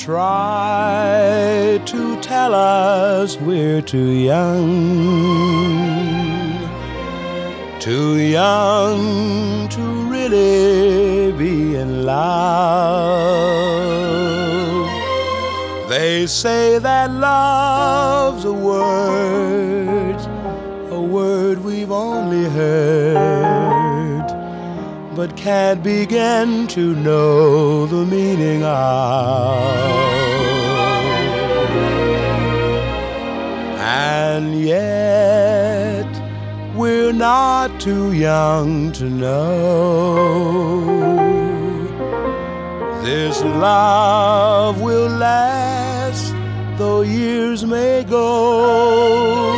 try to tell us we're too young to really be in love. They say that love's a word we've only heard, but can't begin to know the meaning of. And yet we're not too young to know this love will last though years may go.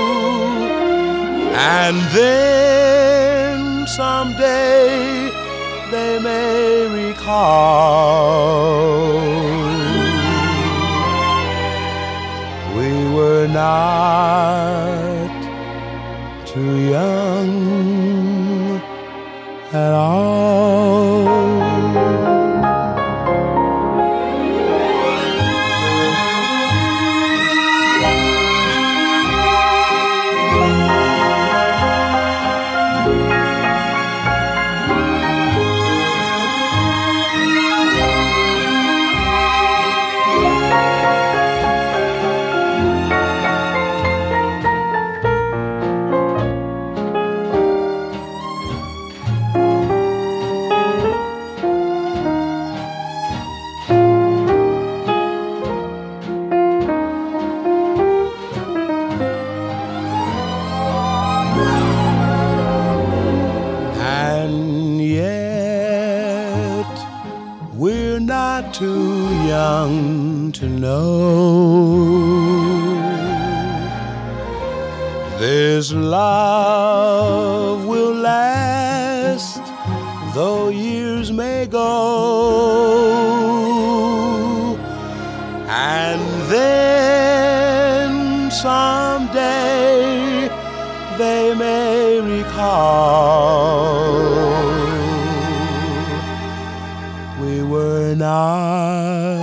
And then someday they may recall we were not too young at all. We're not too young to know this love will last though years may go. And then someday they may recall we were not